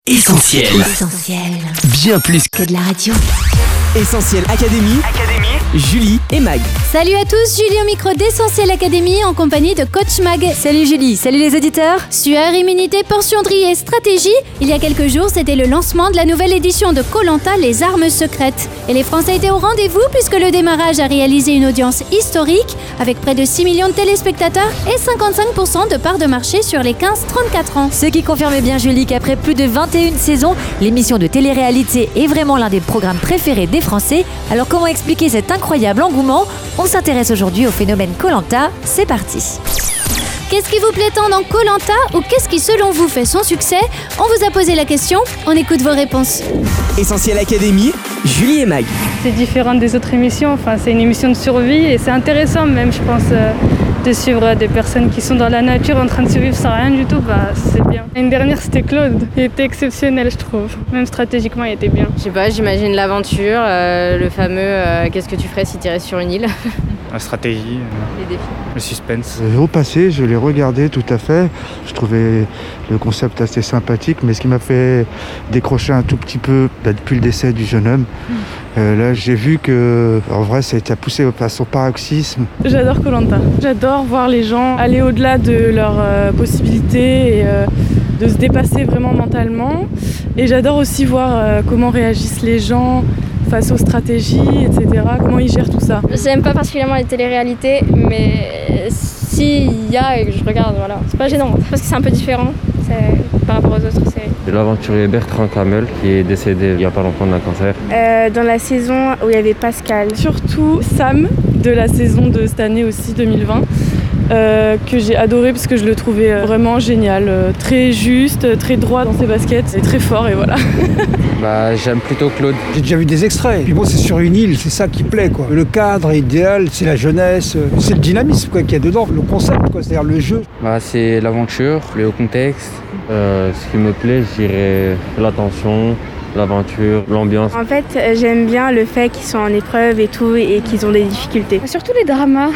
Essentiel. Bien plus que de la radio. Essentiel Académie, Julie et Mag. Salut à tous, Julie au micro d'Essentiel Académie en compagnie de Coach Mag. Salut Julie, salut les auditeurs. Sueur, immunité, portionnerie et stratégie. Il y a quelques jours, c'était le lancement de la nouvelle édition de Koh-Lanta, les armes secrètes. Et les Français étaient au rendez-vous puisque le démarrage a réalisé une audience historique avec près de 6 millions de téléspectateurs et 55% de part de marché sur les 15-34 ans. Ce qui confirme bien Julie qu'après plus de 21 saisons, l'émission de télé-réalité est vraiment l'un des programmes préférés des Français. Alors comment expliquer cet incroyable engouement ? On s'intéresse aujourd'hui au phénomène Koh-Lanta. C'est parti. Qu'est-ce qui vous plaît tant dans Koh-Lanta ou qu'est-ce qui selon vous fait son succès ? On vous a posé la question, on écoute vos réponses. Essentiel Académie, Julie et Mag. C'est différent des autres émissions, c'est une émission de survie et c'est intéressant même, je pense, de suivre des personnes qui sont dans la nature en train de survivre sans rien du tout, c'est bien. Une dernière, c'était Claude, il était exceptionnel, je trouve. Même stratégiquement, il était bien. Je sais pas, j'imagine l'aventure, le fameux qu'est-ce que tu ferais si tu irais sur une île. La stratégie, les défis. Le suspense. Au passé, je l'ai regardé tout à fait. Je trouvais le concept assez sympathique, mais ce qui m'a fait décrocher un tout petit peu depuis le décès du jeune homme, là j'ai vu que en vrai ça a été poussé à son paroxysme. J'adore Koh-Lanta. J'adore voir les gens aller au-delà de leurs possibilités et de se dépasser vraiment mentalement. Et j'adore aussi voir comment réagissent les gens face aux stratégies, etc. Comment ils gèrent tout ça. J'aime pas particulièrement les téléréalités, mais s'il y a et que je regarde, voilà, c'est pas gênant, parce que c'est un peu différent par rapport aux autres séries. C'est l'aventurier Bertrand Camel qui est décédé il y a pas longtemps d'un cancer. Dans la saison où il y avait Pascal. Surtout Sam de la saison de cette année aussi, 2020. Que j'ai adoré parce que je le trouvais vraiment génial, très juste, très droit dans ses baskets et très fort et voilà. J'aime plutôt Claude. J'ai déjà vu des extraits, puis bon c'est sur une île, c'est ça qui plaît quoi. Le cadre est idéal, c'est la jeunesse, c'est le dynamisme quoi qu'il y a dedans, le concept quoi, c'est-à-dire le jeu. C'est l'aventure, le haut contexte, ce qui me plaît je dirais l'attention, l'aventure, l'ambiance. En fait j'aime bien le fait qu'ils sont en épreuve et tout et qu'ils ont des difficultés. Surtout les dramas.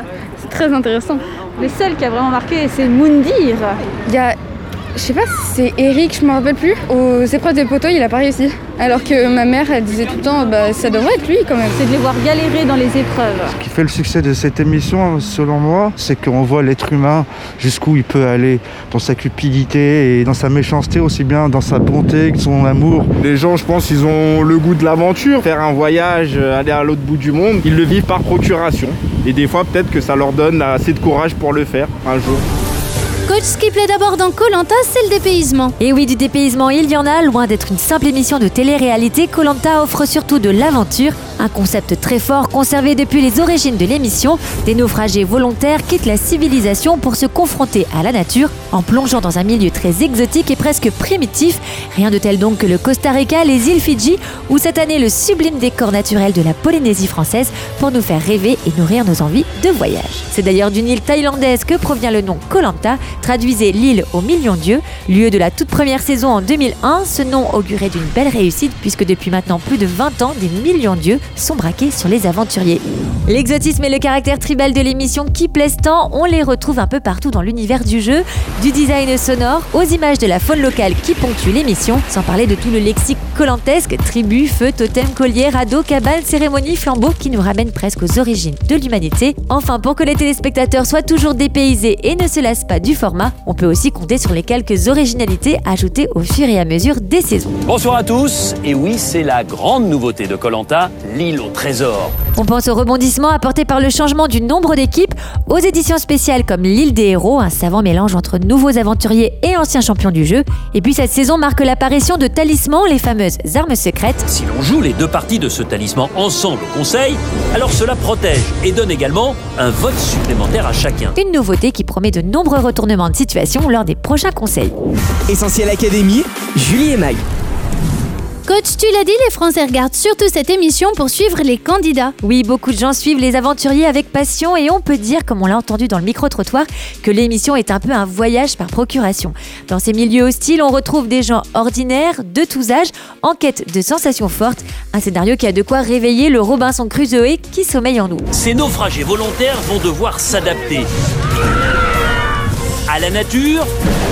Très intéressant. Le seul qui a vraiment marqué, c'est Moundir. Il y a, je sais pas si c'est Eric, je me rappelle plus. Aux épreuves des poteaux, il a pas réussi. Alors que ma mère, elle disait tout le temps, ça devrait être lui quand même. C'est de les voir galérer dans les épreuves. Ce qui fait le succès de cette émission, selon moi, c'est qu'on voit l'être humain jusqu'où il peut aller, dans sa cupidité et dans sa méchanceté, aussi bien dans sa bonté que son amour. Les gens, je pense, ils ont le goût de l'aventure. Faire un voyage, aller à l'autre bout du monde, ils le vivent par procuration. Et des fois, peut-être que ça leur donne assez de courage pour le faire un jour. Coach, ce qui plaît d'abord dans Koh-Lanta, c'est le dépaysement. Et oui, du dépaysement, il y en a. Loin d'être une simple émission de télé-réalité, Koh-Lanta offre surtout de l'aventure. Un concept très fort, conservé depuis les origines de l'émission. Des naufragés volontaires quittent la civilisation pour se confronter à la nature en plongeant dans un milieu très exotique et presque primitif. Rien de tel donc que le Costa Rica, les îles Fidji ou cette année le sublime décor naturel de la Polynésie française pour nous faire rêver et nourrir nos envies de voyage. C'est d'ailleurs d'une île thaïlandaise que provient le nom Koh-Lanta, traduisez l'île aux millions d'yeux. Lieu de la toute première saison en 2001, ce nom augurait d'une belle réussite puisque depuis maintenant plus de 20 ans, des millions d'yeux sont braqués sur les aventuriers. L'exotisme et le caractère tribal de l'émission qui plaisent tant, on les retrouve un peu partout dans l'univers du jeu, du design sonore aux images de la faune locale qui ponctue l'émission, sans parler de tout le lexique kollantesque, tribus, feux, totems, colliers, radeaux, cabanes, cérémonies, flambeaux qui nous ramènent presque aux origines de l'humanité. Enfin, pour que les téléspectateurs soient toujours dépaysés et ne se lassent pas du format, on peut aussi compter sur les quelques originalités ajoutées au fur et à mesure des saisons. Bonsoir à tous, et oui, c'est la grande nouveauté de Koh-Lanta, l'île au trésor. On pense au rebondissement apporté par le changement du nombre d'équipes, aux éditions spéciales comme l'île des héros, un savant mélange entre nouveaux aventuriers et anciens champions du jeu. Et puis cette saison marque l'apparition de talismans, les fameuses armes secrètes. Si l'on joue les deux parties de ce talisman ensemble au conseil, alors cela protège et donne également un vote supplémentaire à chacun. Une nouveauté qui promet de nombreux retournements de situation lors des prochains conseils. Essentiel Académie, Julie et Mag. Coach, tu l'as dit, les Français regardent surtout cette émission pour suivre les candidats. Oui, beaucoup de gens suivent les aventuriers avec passion et on peut dire, comme on l'a entendu dans le micro-trottoir, que l'émission est un peu un voyage par procuration. Dans ces milieux hostiles, on retrouve des gens ordinaires, de tous âges, en quête de sensations fortes. Un scénario qui a de quoi réveiller le Robinson Crusoe qui sommeille en nous. Ces naufragés volontaires vont devoir s'adapter à la nature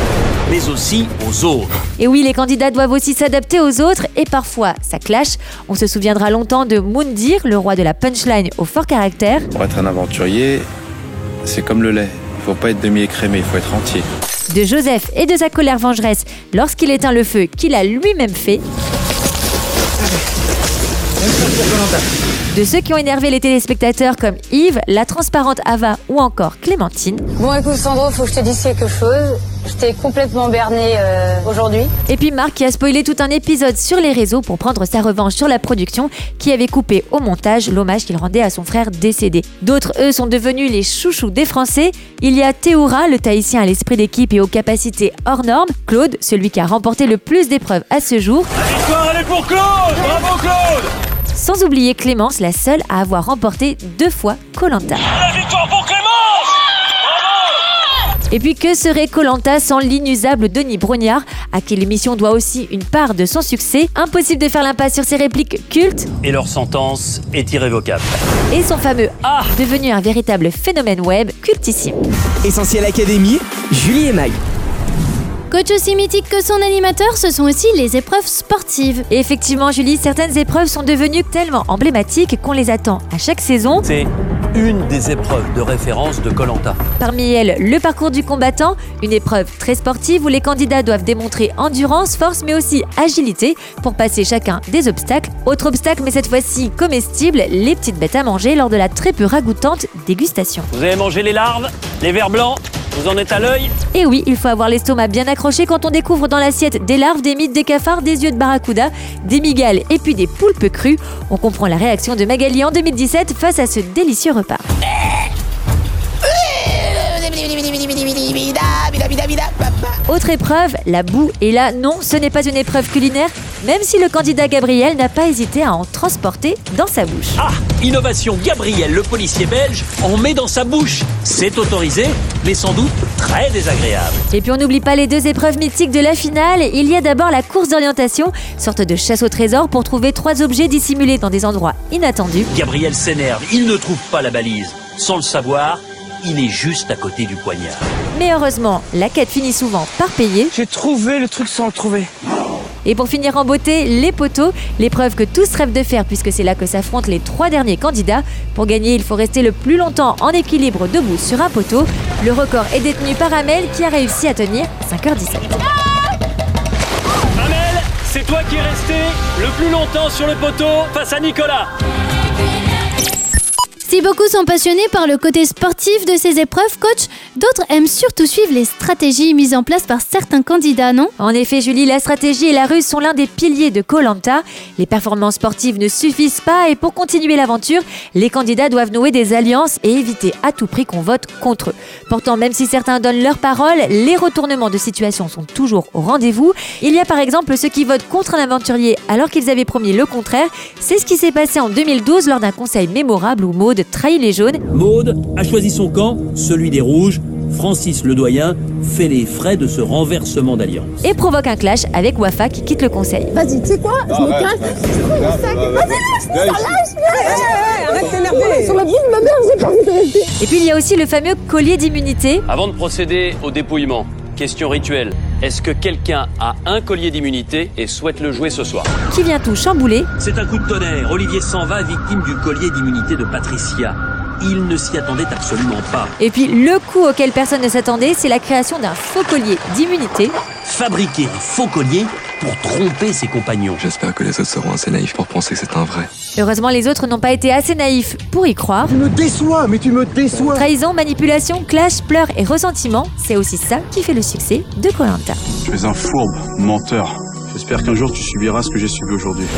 mais aussi aux autres. Et oui, les candidats doivent aussi s'adapter aux autres et parfois ça clash. On se souviendra longtemps de Moundir, le roi de la punchline au fort caractère. Pour être un aventurier, c'est comme le lait. Il faut pas être demi-écrémé, il faut être entier. De Joseph et de sa colère vengeresse lorsqu'il éteint le feu qu'il a lui-même fait. De ceux qui ont énervé les téléspectateurs comme Yves, la transparente Ava ou encore Clémentine. Bon écoute Sandro, faut que je te dise quelque chose. Je t'ai complètement berné aujourd'hui. Et puis Marc qui a spoilé tout un épisode sur les réseaux pour prendre sa revanche sur la production qui avait coupé au montage l'hommage qu'il rendait à son frère décédé. D'autres, eux, sont devenus les chouchous des Français. Il y a Théoura, le Tahitien à l'esprit d'équipe et aux capacités hors normes. Claude, celui qui a remporté le plus d'épreuves à ce jour. La victoire, elle est pour Claude! Bravo Claude! Sans oublier Clémence, la seule à avoir remporté 2 fois Koh-Lanta. La victoire pour Clémence! Et puis que serait Koh-Lanta sans l'inusable Denis Brognard, à qui l'émission doit aussi une part de son succès. Impossible de faire l'impasse sur ses répliques cultes. Et leur sentence est irrévocable. Et son fameux « Ah !» devenu un véritable phénomène web cultissime. Essentiel Académie, Julie et Mag. Coach aussi mythique que son animateur, ce sont aussi les épreuves sportives. Et effectivement, Julie, certaines épreuves sont devenues tellement emblématiques qu'on les attend à chaque saison. C'est une des épreuves de référence de Koh-Lanta. Parmi elles, le parcours du combattant, une épreuve très sportive où les candidats doivent démontrer endurance, force, mais aussi agilité pour passer chacun des obstacles. Autre obstacle, mais cette fois-ci comestible, les petites bêtes à manger lors de la très peu ragoûtante dégustation. Vous avez mangé les larves, les vers blancs? Vous en êtes à l'œil? Et oui, il faut avoir l'estomac bien accroché quand on découvre dans l'assiette des larves, des mythes, des cafards, des yeux de barracuda, des migales et puis des poulpes crues. On comprend la réaction de Magali en 2017 face à ce délicieux repas. Autre épreuve, la boue. Et là, non, ce n'est pas une épreuve culinaire, même si le candidat Gabriel n'a pas hésité à en transporter dans sa bouche. Ah, innovation, Gabriel, le policier belge, en met dans sa bouche. C'est autorisé, mais sans doute très désagréable. Et puis on n'oublie pas les 2 épreuves mythiques de la finale. Il y a d'abord la course d'orientation, sorte de chasse au trésor pour trouver 3 objets dissimulés dans des endroits inattendus. Gabriel s'énerve, il ne trouve pas la balise. Sans le savoir, il est juste à côté du poignard. Mais heureusement, la quête finit souvent par payer. J'ai trouvé le truc sans le trouver. Et pour finir en beauté, les poteaux, l'épreuve que tous rêvent de faire puisque c'est là que s'affrontent les 3 derniers candidats. Pour gagner, il faut rester le plus longtemps en équilibre debout sur un poteau. Le record est détenu par Amel qui a réussi à tenir 5h17. Amel, c'est toi qui es resté le plus longtemps sur le poteau face à Nicolas. Si beaucoup sont passionnés par le côté sportif de ces épreuves, coach, d'autres aiment surtout suivre les stratégies mises en place par certains candidats, non? En effet, Julie, la stratégie et la ruse sont l'un des piliers de Koh-Lanta. Les performances sportives ne suffisent pas et pour continuer l'aventure, les candidats doivent nouer des alliances et éviter à tout prix qu'on vote contre eux. Pourtant, même si certains donnent leur parole, les retournements de situation sont toujours au rendez-vous. Il y a par exemple ceux qui votent contre un aventurier alors qu'ils avaient promis le contraire. C'est ce qui s'est passé en 2012 lors d'un conseil mémorable où Maud trahit les jaunes. Maud a choisi son camp, celui des rouges. Francis Ledoyen fait les frais de ce renversement d'alliance. Et provoque un clash avec Wafa qui quitte le conseil. Vas-y, tu sais quoi? Je me casse. Vas-y, lâche. Arrête de t'énerver. Sur la vie de ma mère, j'ai pas envie de rester. Et puis il y a aussi le fameux collier d'immunité. Avant de procéder au dépouillement, question rituelle. Est-ce que quelqu'un a un collier d'immunité et souhaite le jouer ce soir? Qui vient tout chambouler. C'est un coup de tonnerre. Olivier s'en va, victime du collier d'immunité de Patricia. Il ne s'y attendait absolument pas. Et puis le coup auquel personne ne s'attendait, c'est la création d'un faux collier d'immunité. Fabriquer un faux collier pour tromper ses compagnons. J'espère que les autres seront assez naïfs pour penser que c'est un vrai. Heureusement, les autres n'ont pas été assez naïfs pour y croire. Tu me déçois, mais tu me déçois. Trahison, manipulation, clash, pleurs et ressentiment, c'est aussi ça qui fait le succès de Koh-Lanta. Tu es un fourbe, menteur. J'espère qu'un jour tu subiras ce que j'ai subi aujourd'hui.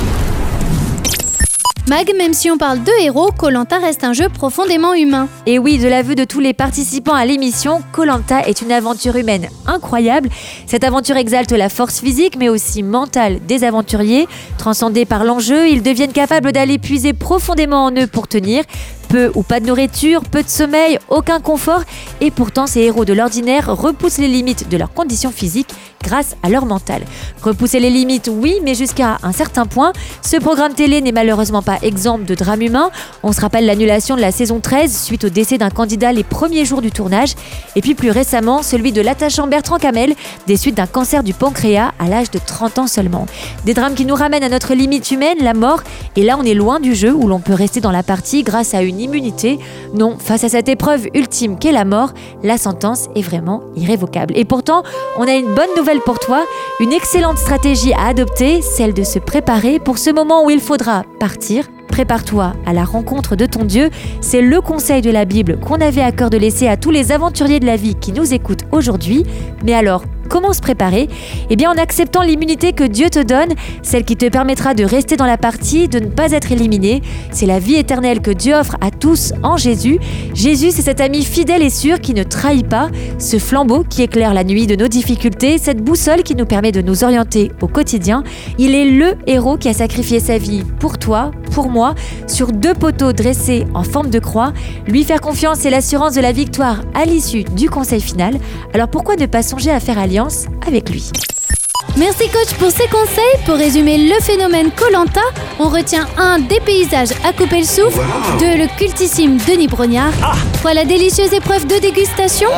Mag, même si on parle de héros, Koh-Lanta reste un jeu profondément humain. Et oui, de l'aveu de tous les participants à l'émission, Koh-Lanta est une aventure humaine incroyable. Cette aventure exalte la force physique, mais aussi mentale des aventuriers. Transcendés par l'enjeu, ils deviennent capables d'aller puiser profondément en eux pour tenir. Peu ou pas de nourriture, peu de sommeil, aucun confort. Et pourtant, ces héros de l'ordinaire repoussent les limites de leurs conditions physiques grâce à leur mental. Repousser les limites, oui, mais jusqu'à un certain point. Ce programme télé n'est malheureusement pas exempt de drame humain. On se rappelle l'annulation de la saison 13 suite au décès d'un candidat les premiers jours du tournage. Et puis plus récemment, celui de l'attachant Bertrand Camel, des suites d'un cancer du pancréas à l'âge de 30 ans seulement. Des drames qui nous ramènent à notre limite humaine, la mort. Et là, on est loin du jeu où l'on peut rester dans la partie grâce à une immunité. Non, face à cette épreuve ultime qu'est la mort, la sentence est vraiment irrévocable. Et pourtant, on a une bonne nouvelle pour toi, une excellente stratégie à adopter, celle de se préparer pour ce moment où il faudra partir. Prépare-toi à la rencontre de ton Dieu. C'est le conseil de la Bible qu'on avait à cœur de laisser à tous les aventuriers de la vie qui nous écoutent aujourd'hui. Mais alors, comment se préparer ? Eh bien, en acceptant l'immunité que Dieu te donne, celle qui te permettra de rester dans la partie, de ne pas être éliminé. C'est la vie éternelle que Dieu offre à tous en Jésus. Jésus, c'est cet ami fidèle et sûr qui ne trahit pas, ce flambeau qui éclaire la nuit de nos difficultés, cette boussole qui nous permet de nous orienter au quotidien. Il est le héros qui a sacrifié sa vie pour toi, pour moi, sur 2 poteaux dressés en forme de croix. Lui faire confiance, c'est l'assurance de la victoire à l'issue du conseil final. Alors pourquoi ne pas songer à faire alliance avec lui ? Merci coach pour ces conseils. Pour résumer le phénomène Koh-Lanta, on retient 1. Des paysages à couper le souffle, 2. Le cultissime Denis Brognard, 3. La délicieuse épreuve de dégustation,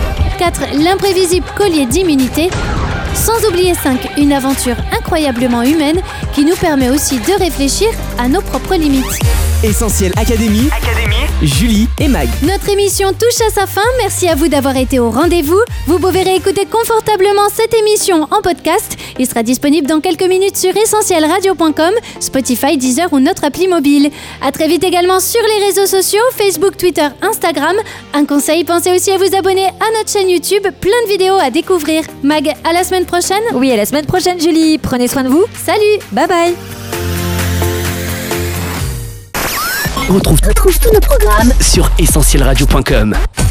4. L'imprévisible collier d'immunité, sans oublier 5. Une aventure incroyablement humaine qui nous permet aussi de réfléchir à nos propres limites. Essentiel Académie, Julie et Mag. Notre émission touche à sa fin. Merci à vous d'avoir été au rendez-vous. Vous pouvez réécouter confortablement cette émission en podcast. Il sera disponible dans quelques minutes sur essentielradio.com, Spotify, Deezer ou notre appli mobile. À très vite également sur les réseaux sociaux, Facebook, Twitter, Instagram. Un conseil, pensez aussi à vous abonner à notre chaîne YouTube. Plein de vidéos à découvrir. Mag, à la semaine prochaine. Oui, à la semaine prochaine, Julie. Prenez soin de vous. Salut. Bye bye. Retrouve tous nos programmes sur essentielradio.com.